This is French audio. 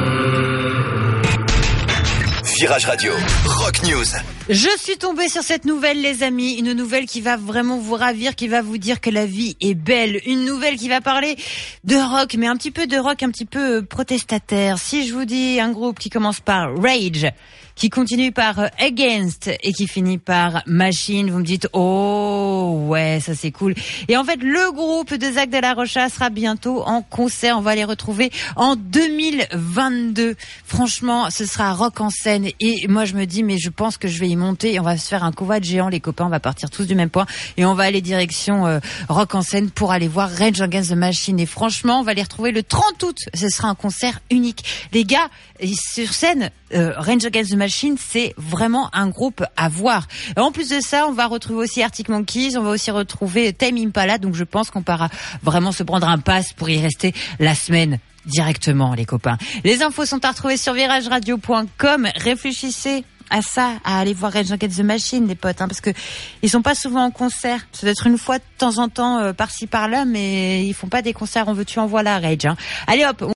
Virage Radio, Rock News. Je suis tombée sur cette nouvelle, les amis. Une nouvelle qui va vraiment vous ravir, qui va vous dire que la vie est belle. Une nouvelle qui va parler de rock, mais un petit peu de rock, un petit peu protestataire. Si je vous dis un groupe qui commence par Rage, qui continue par Against et qui finit par Machine, vous me dites, oh, ouais, ça c'est cool. Et en fait, le groupe de Zach de la Rocha sera bientôt en concert. On va les retrouver en 2022. Franchement, ce sera rock en scène. Et moi, je me dis, mais je pense que je vais y monter et on va se faire un convoi de géants, les copains. On va partir tous du même point et on va aller direction rock en scène pour aller voir Rage Against the Machine. Et franchement, on va les retrouver le 30 août. Ce sera un concert unique. Les gars, sur scène, Rage Against the Machine, c'est vraiment un groupe à voir. Et en plus de ça, on va retrouver aussi Arctic Monkeys, on va aussi retrouver Tame Impala, donc je pense qu'on pourra vraiment se prendre un pass pour y rester la semaine directement, les copains. Les infos sont à retrouver sur virageradio.com. Réfléchissez à ça, à aller voir Rage Against the Machine, les potes, parce que ils sont pas souvent en concert. Ça doit être une fois de temps en temps, par-ci par-là, mais ils font pas des concerts. On veut tu en voilà, Rage. Allez hop.